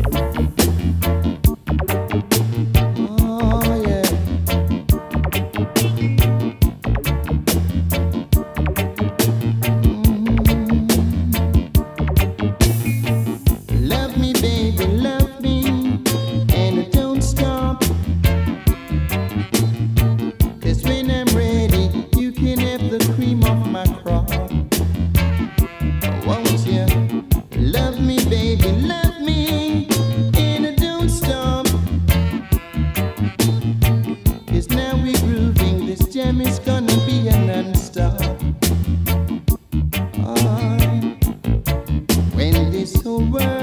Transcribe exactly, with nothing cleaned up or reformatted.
Oh yeah. Love me, baby, love me, and don't stop. 'Cause when I'm ready, you can have the cream of my crop. Won't you? Love me, baby, love me, and don't stop. 'Cause now we're grooving, this jam is gonna be a non-stop. Alright. When this whole world